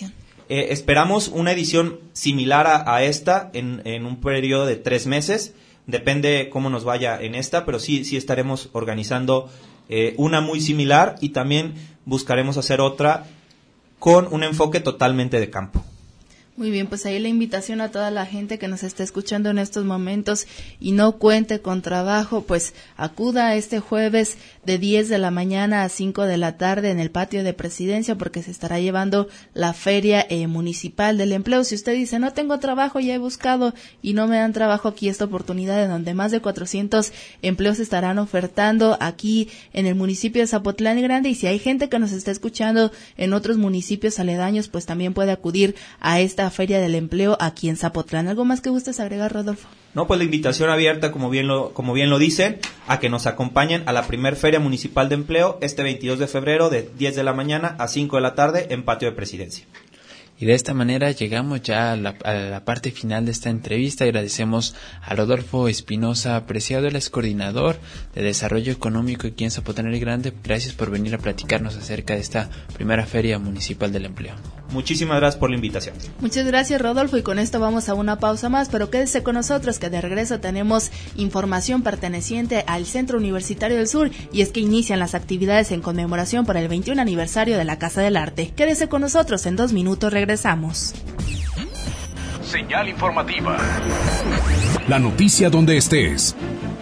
Esperamos una edición similar a esta en un periodo de 3 meses. Depende cómo nos vaya en esta, pero sí estaremos organizando una muy similar, y también buscaremos hacer otra con un enfoque totalmente de campo. Muy bien, pues ahí la invitación a toda la gente que nos está escuchando en estos momentos y no cuente con trabajo, pues acuda este jueves de 10 de la mañana a 5 de la tarde en el patio de Presidencia, porque se estará llevando la Feria Municipal del Empleo. Si usted dice, no tengo trabajo, ya he buscado y no me dan trabajo, aquí esta oportunidad en donde más de 400 empleos estarán ofertando aquí en el municipio de Zapotlán el Grande. Y si hay gente que nos está escuchando en otros municipios aledaños, pues también puede acudir a esta Feria del Empleo aquí en Zapotlán. ¿Algo más que gustes agregar, Rodolfo? No, pues la invitación abierta, como bien lo dicen, a que nos acompañen a la primer Feria Municipal de Empleo este 22 de febrero de 10 de la mañana a 5 de la tarde en patio de Presidencia. Y de esta manera llegamos ya a la parte final de esta entrevista. Agradecemos a Rodolfo Espinosa Apreciado, el coordinador de Desarrollo Económico aquí en Zapotlán el Grande. Gracias por venir a platicarnos acerca de esta primera Feria Municipal del Empleo. Muchísimas gracias por la invitación. Muchas gracias, Rodolfo, y con esto vamos a una pausa más, pero quédese con nosotros que de regreso tenemos información perteneciente al Centro Universitario del Sur, y es que inician las actividades en conmemoración por el 21 aniversario de la Casa del Arte. Quédese con nosotros, en 2 minutos regresamos. Señal informativa. La noticia donde estés.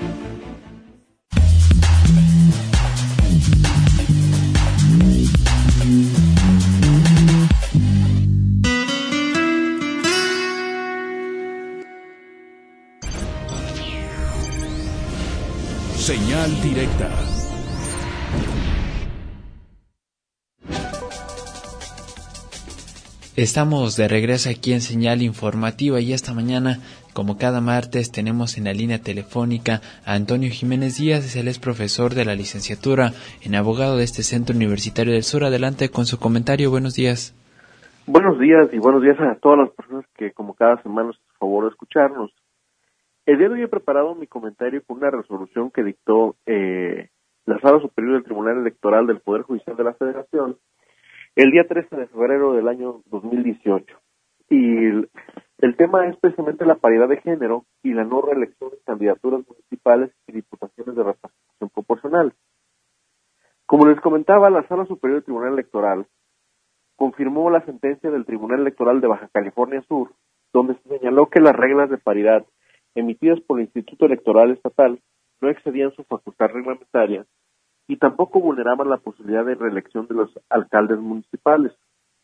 Señal directa. Estamos de regreso aquí en Señal Informativa, y esta mañana, como cada martes, tenemos en la línea telefónica a Antonio Jiménez Díaz. Él es profesor de la licenciatura en abogado de este Centro Universitario del Sur. Adelante con su comentario. Buenos días. Buenos días, y buenos días a todas las personas que como cada semana nos hacen favor de escucharnos. El día de hoy he preparado mi comentario con una resolución que dictó la Sala Superior del Tribunal Electoral del Poder Judicial de la Federación el día 13 de febrero del año 2018. Y el tema es precisamente la paridad de género y la no reelección de candidaturas municipales y diputaciones de representación proporcional. Como les comentaba, la Sala Superior del Tribunal Electoral confirmó la sentencia del Tribunal Electoral de Baja California Sur, donde se señaló que las reglas de paridad emitidas por el Instituto Electoral Estatal no excedían su facultad reglamentaria y tampoco vulneraban la posibilidad de reelección de los alcaldes municipales.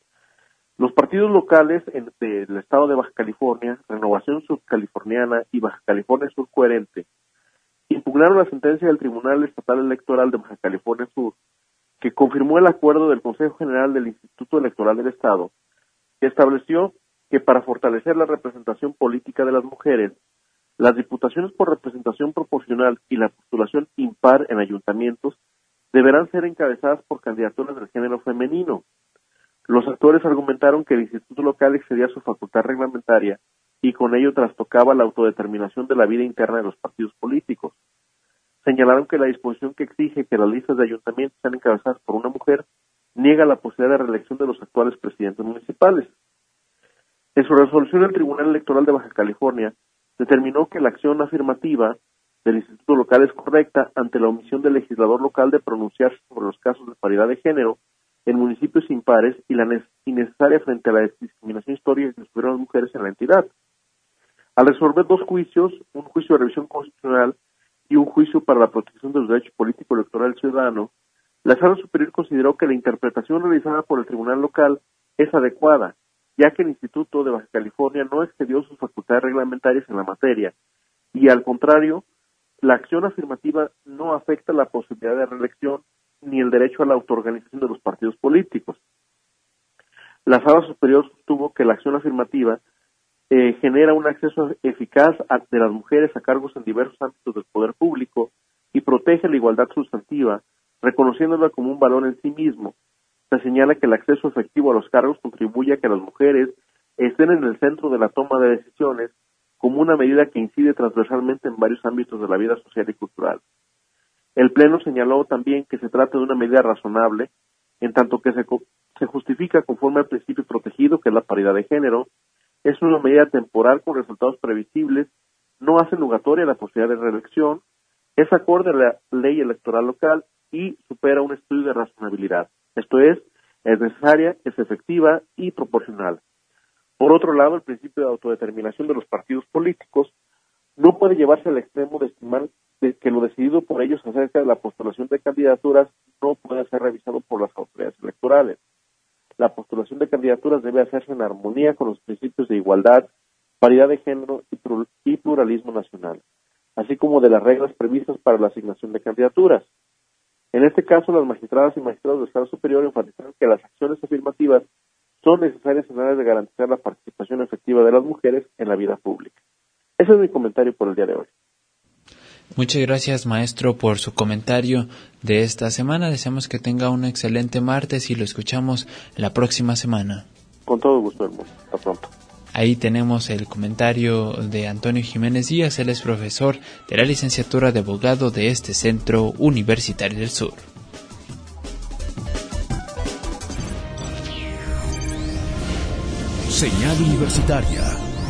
Los partidos locales del estado de Baja California, Renovación Subcaliforniana y Baja California Sur Coherente, impugnaron la sentencia del Tribunal Estatal Electoral de Baja California Sur, que confirmó el acuerdo del Consejo General del Instituto Electoral del Estado, que estableció que para fortalecer la representación política de las mujeres, las diputaciones por representación proporcional y la postulación impar en ayuntamientos deberán ser encabezadas por candidaturas del género femenino. Los actores argumentaron que el instituto local excedía su facultad reglamentaria y con ello trastocaba la autodeterminación de la vida interna de los partidos políticos. Señalaron que la disposición que exige que las listas de ayuntamientos sean encabezadas por una mujer niega la posibilidad de reelección de los actuales presidentes municipales. En su resolución, el Tribunal Electoral de Baja California determinó que la acción afirmativa del instituto local es correcta ante la omisión del legislador local de pronunciarse sobre los casos de paridad de género en municipios impares y la innecesaria frente a la discriminación histórica que sufrieron las mujeres en la entidad. Al resolver 2 juicios, un juicio de revisión constitucional y un juicio para la protección de los derechos políticos electorales del ciudadano, la Sala Superior consideró que la interpretación realizada por el tribunal local es adecuada, ya que el Instituto de Baja California no excedió sus facultades reglamentarias en la materia, y al contrario, la acción afirmativa no afecta la posibilidad de reelección ni el derecho a la autoorganización de los partidos políticos. La Sala Superior sostuvo que la acción afirmativa genera un acceso eficaz de las mujeres a cargos en diversos ámbitos del poder público y protege la igualdad sustantiva, reconociéndola como un valor en sí mismo. Se señala que el acceso efectivo a los cargos contribuye a que las mujeres estén en el centro de la toma de decisiones como una medida que incide transversalmente en varios ámbitos de la vida social y cultural. El Pleno señaló también que se trata de una medida razonable, en tanto que se se justifica conforme al principio protegido, que es la paridad de género, es una medida temporal con resultados previsibles, no hace nugatoria la posibilidad de reelección, es acorde a la ley electoral local y supera un estudio de razonabilidad. Esto es necesaria, es efectiva y proporcional. Por otro lado, el principio de autodeterminación de los partidos políticos no puede llevarse al extremo de estimar que lo decidido por ellos acerca de la postulación de candidaturas no puede ser revisado por las autoridades electorales. La postulación de candidaturas debe hacerse en armonía con los principios de igualdad, paridad de género y pluralismo nacional, así como de las reglas previstas para la asignación de candidaturas. En este caso, las magistradas y magistrados del Estado Superior enfatizaron que las acciones afirmativas son necesarias en aras de garantizar la participación efectiva de las mujeres en la vida pública. Ese es mi comentario por el día de hoy. Muchas gracias, maestro, por su comentario de esta semana. Deseamos que tenga un excelente martes y lo escuchamos la próxima semana. Con todo gusto, hermoso. Hasta pronto. Ahí tenemos el comentario de Antonio Jiménez Díaz. Él es profesor de la licenciatura de abogado de este Centro Universitario del Sur. Señal Universitaria.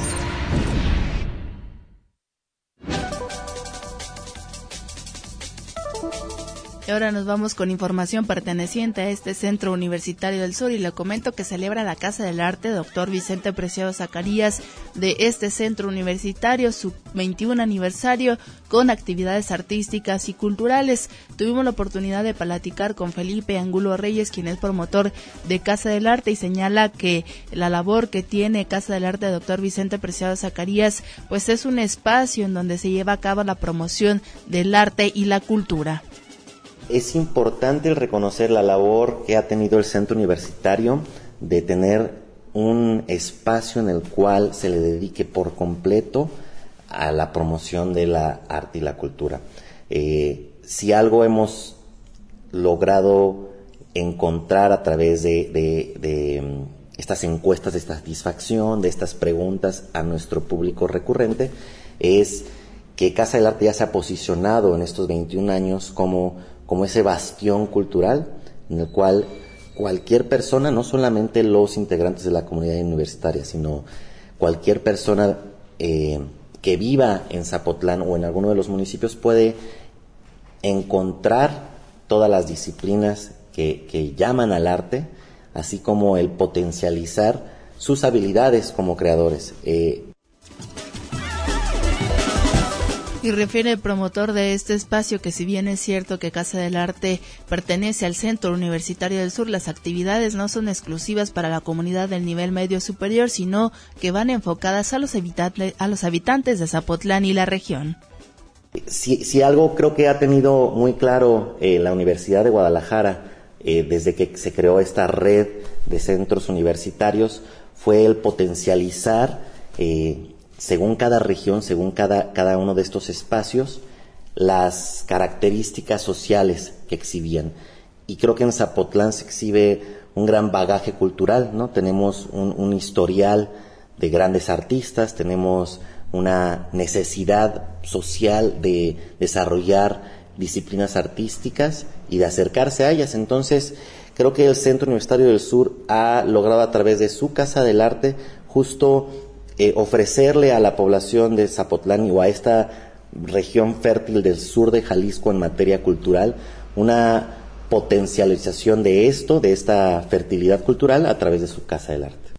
Y ahora nos vamos con información perteneciente a este Centro Universitario del Sur y le comento que celebra la Casa del Arte Dr. Vicente Preciado Zacarías de este Centro Universitario su 21 aniversario con actividades artísticas y culturales. Tuvimos la oportunidad de platicar con Felipe Angulo Reyes, quien es promotor de Casa del Arte, y señala que la labor que tiene Casa del Arte Dr. Vicente Preciado Zacarías pues es un espacio en donde se lleva a cabo la promoción del arte y la cultura. Es importante el reconocer la labor que ha tenido el centro universitario de tener un espacio en el cual se le dedique por completo a la promoción de la arte y la cultura. Si algo hemos logrado encontrar a través de estas encuestas de satisfacción, de estas preguntas a nuestro público recurrente, es que Casa del Arte ya se ha posicionado en estos 21 años como ese bastión cultural en el cual cualquier persona, no solamente los integrantes de la comunidad universitaria, sino cualquier persona que viva en Zapotlán o en alguno de los municipios puede encontrar todas las disciplinas que llaman al arte, así como el potencializar sus habilidades como creadores. Y refiere el promotor de este espacio que, si bien es cierto que Casa del Arte pertenece al Centro Universitario del Sur, las actividades no son exclusivas para la comunidad del nivel medio superior, sino que van enfocadas a los habitantes de Zapotlán y la región. Si algo creo que ha tenido muy claro la Universidad de Guadalajara desde que se creó esta red de centros universitarios fue el potencializar según cada región, según cada uno de estos espacios, las características sociales que exhibían. Y creo que en Zapotlán se exhibe un gran bagaje cultural, ¿no? Tenemos un historial de grandes artistas, tenemos una necesidad social de desarrollar disciplinas artísticas y de acercarse a ellas. Entonces, creo que el Centro Universitario del Sur ha logrado a través de su Casa del Arte justo ofrecerle a la población de Zapotlán o a esta región fértil del sur de Jalisco en materia cultural una potencialización de esta fertilidad cultural a través de su Casa del Arte.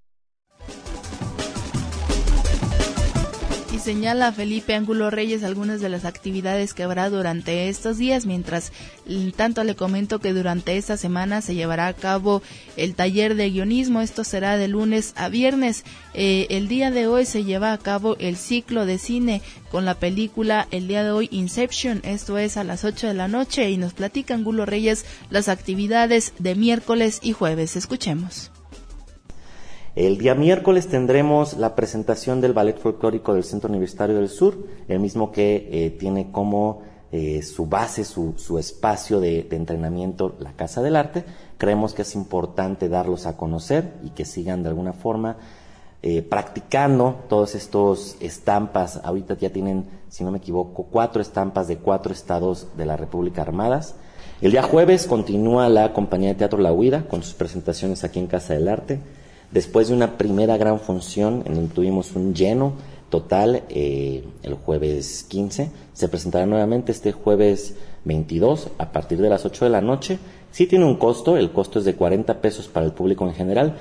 Y señala Felipe Angulo Reyes algunas de las actividades que habrá durante estos días, mientras tanto le comento que durante esta semana se llevará a cabo el taller de guionismo. Esto será de lunes a viernes. El día de hoy se lleva a cabo el ciclo de cine con la película el día de hoy Inception, esto es a las 8 de la noche, y nos platica Angulo Reyes las actividades de miércoles y jueves. Escuchemos. El día miércoles tendremos la presentación del Ballet Folclórico del Centro Universitario del Sur, el mismo que tiene como su base, su espacio de entrenamiento, la Casa del Arte. Creemos que es importante darlos a conocer y que sigan de alguna forma practicando todos estos estampas. Ahorita ya tienen, si no me equivoco, 4 estampas de 4 estados de la República armadas. El día jueves continúa la compañía de teatro La Huida con sus presentaciones aquí en Casa del Arte. Después de una primera gran función en donde tuvimos un lleno total el jueves 15, se presentará nuevamente este jueves 22 a partir de las 8 de la noche. Sí tiene un costo, el costo es de 40 pesos para el público en general.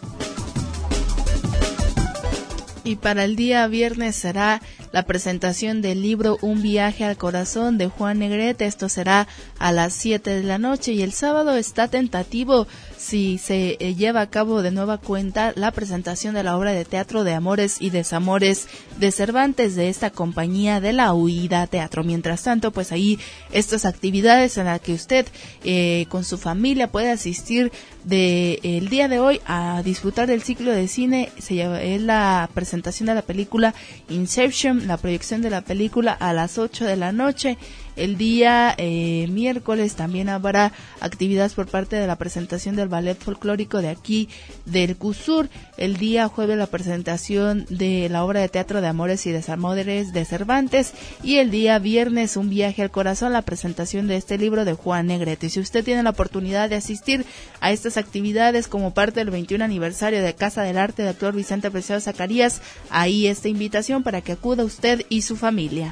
Y para el día viernes será la presentación del libro Un viaje al corazón de Juan Negrete. Esto será a las 7 de la noche y el sábado está tentativo si se lleva a cabo de nueva cuenta la presentación de la obra de teatro de Amores y Desamores de Cervantes de esta compañía de La Huida Teatro. Mientras tanto, pues ahí estas actividades en las que usted con su familia puede asistir el día de hoy a disfrutar del ciclo de cine. Es la presentación de la película Inception, la proyección de la película a las 8 de la noche. El día miércoles también habrá actividades por parte de la presentación del ballet folclórico de aquí del CUSUR. El día jueves la presentación de la obra de teatro de Amores y Desamores de Cervantes. Y el día viernes Un viaje al corazón, la presentación de este libro de Juan Negrete. Y si usted tiene la oportunidad de asistir a estas actividades como parte del 21 aniversario de Casa del Arte de Dr. Vicente Preciado Zacarías, ahí esta invitación para que acuda usted y su familia.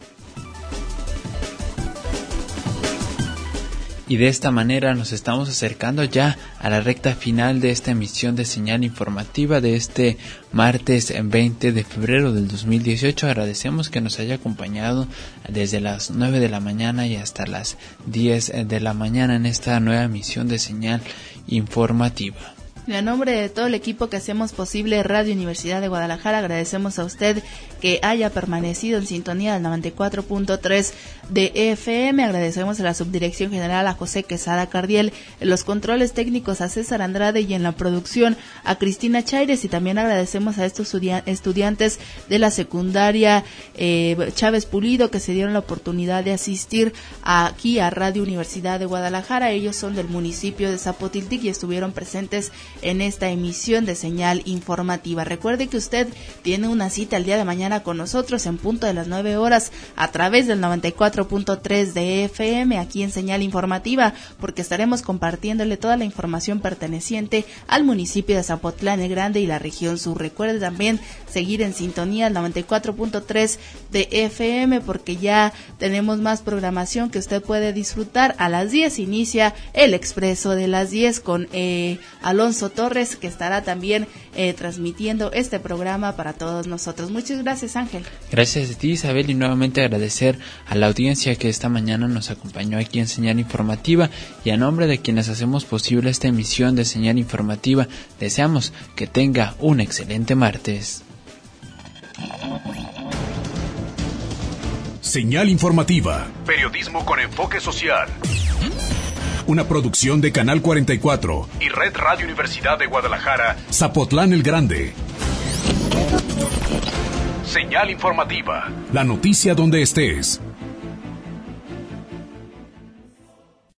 Y de esta manera nos estamos acercando ya a la recta final de esta emisión de Señal Informativa de este martes 20 de febrero del 2018. Agradecemos que nos haya acompañado desde las 9 de la mañana y hasta las 10 de la mañana en esta nueva emisión de Señal Informativa. En nombre de todo el equipo que hacemos posible Radio Universidad de Guadalajara, agradecemos a usted que haya permanecido en sintonía del 94.3 de FM. Agradecemos a la Subdirección General a José Quesada Cardiel, en los controles técnicos a César Andrade y en la producción a Cristina Chaires, y también agradecemos a estos estudiantes de la secundaria Chávez Pulido que se dieron la oportunidad de asistir aquí a Radio Universidad de Guadalajara. Ellos son del municipio de Zapotiltic y estuvieron presentes en esta emisión de Señal Informativa. Recuerde que usted tiene una cita el día de mañana con nosotros en punto de las 9 horas a través del 94.3 de FM aquí en Señal Informativa, porque estaremos compartiéndole toda la información perteneciente al municipio de Zapotlán el Grande y la región sur. Recuerde también seguir en sintonía al 94.3 de FM, porque ya tenemos más programación que usted puede disfrutar. A las 10 inicia el Expreso de las 10 con Alonso Torres, que estará también transmitiendo este programa para todos nosotros. Muchas gracias, Ángel. Gracias a ti, Isabel, y nuevamente agradecer a la audiencia que esta mañana nos acompañó aquí en Señal Informativa, y a nombre de quienes hacemos posible esta emisión de Señal Informativa, deseamos que tenga un excelente martes. Señal Informativa. Periodismo con enfoque social. Una producción de Canal 44 y Red Radio Universidad de Guadalajara, Zapotlán el Grande. Señal Informativa. La noticia donde estés.